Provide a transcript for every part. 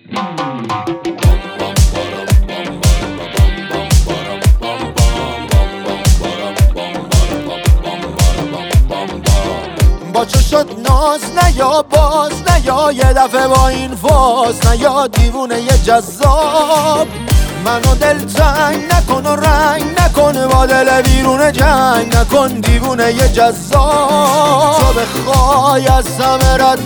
با چه شد ناز نیا باز نیا یه دفعه با این فاز نیا دیوونه یه جذاب منو دلتنگ نکن و رنگ نکن با دل بیرون جنگ نکن دیوونه یه جذاب تو بخوای از همه رد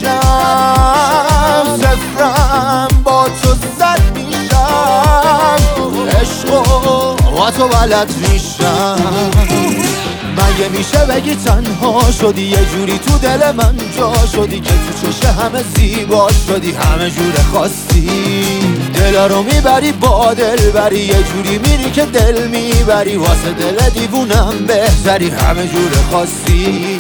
میشم صفرم با تو زد میشم عشقو با تو بلد میشم مگه میشه بگی تنها شدی یه جوری تو دل من جا شدی که تو چشه همه زیبا شدی همه جور خواستی دل رو میبری با دل بری یه جوری میری که دل میبری واسه دل دیوونم بهتری همه جور خواستی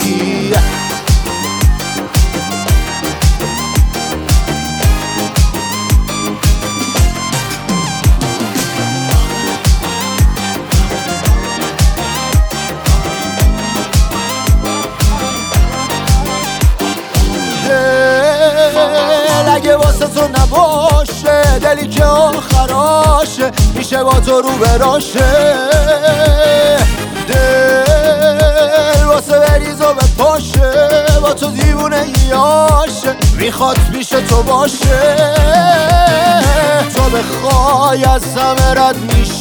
اگه واسه تو نباشه دلی که آخراشه میشه با تو رو براشه دل واسه بریز و بپاشه با تو دیوونه یاشه میخواد میشه تو باشه تو بخوای از همه رد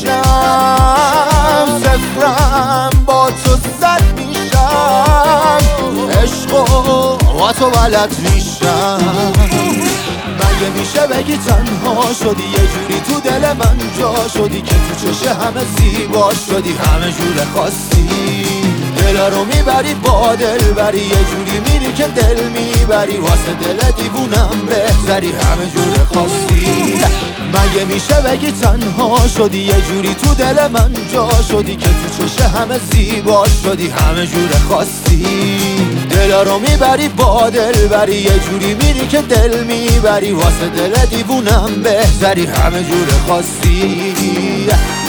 میشم صفرم با تو زد میشم عشقو با تو بلد میشم مگه میشه بگی تنها شدی یه جوری تو دل من جا شدی که تو چشه همه زیبا شدی همه جور خواستی دل رو میبری با دل بری یه جوری میری که دل میبری واسه دل دیوونم بهتری همه جور خواستی مگه میشه بگی تنها شدی یه جوری تو دل من جا شدی که تو چشه همه زیبا شدی همه جور خواستی دل رو میبری با دل بری یه جوری میری که دل میبری واسه دل دیوونم بهتری همه جور خواستی